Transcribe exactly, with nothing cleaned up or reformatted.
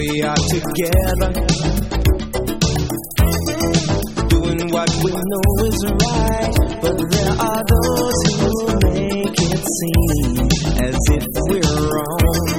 we are together, doing what we know is right. But there are those who make it seem as if we're wrong.